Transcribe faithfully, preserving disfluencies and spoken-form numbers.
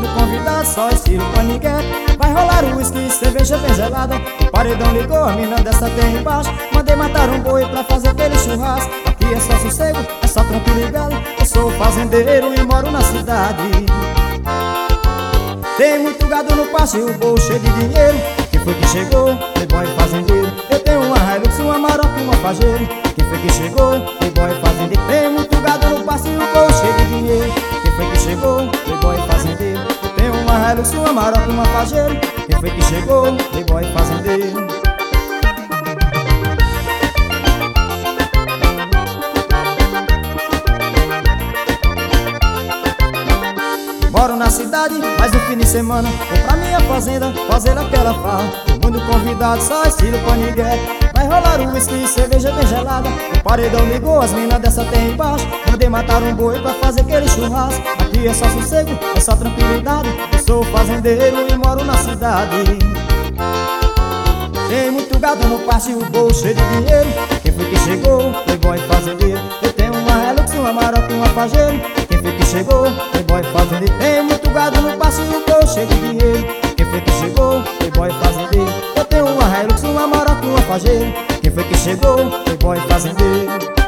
mundo convidado, só estilo paniguete. Vai rolar o uísque, cerveja bem gelada. O paredão ligou, a mina dessa tem embaixo. Mandei matar um boi pra fazer aquele churrasco. Aqui é só sossego, é só tranquilidade. Eu sou fazendeiro e moro na cidade. Tem muito gado no passe e o bolso cheio de dinheiro. Quem foi que chegou? Playboy fazendeiro. Eu tenho uma Hilux, uma Maroc e uma Pajero. Quem foi que chegou? Playboy fazendeiro. Tem muito gado no passe e o bolso cheio de dinheiro. Quem foi que chegou? Playboy fazendeiro. Eu tenho uma Hilux, uma Maroc e uma Pajero. Quem foi que chegou? Playboy fazendeiro. Moro na cidade, mas no fim de semana vou pra minha fazenda fazer aquela farra. O mundo convidado, só estilo paniguete. Vai rolar um whisky e cerveja bem gelada. O paredão ligou, as minas dessa tem embaixo. Mandei matar um boi pra fazer aquele churrasco. Aqui é só sossego, é só tranquilidade. Eu sou fazendeiro e moro na cidade. Tem muito gado no passe e o bolso cheio de dinheiro. Quem foi que chegou? Playboy fazendeiro. Eu tenho uma Hilux, uma Maroc e uma Pajero. Quem foi que chegou? Playboy fazendeiro. Tem muito gado no passe e o bolso cheio de dinheiro. Quem foi que chegou? Playboy fazendeiro. Eu tenho uma Hilux, uma Maroc e uma Pajero. Quem foi que chegou? Playboy fazendeiro.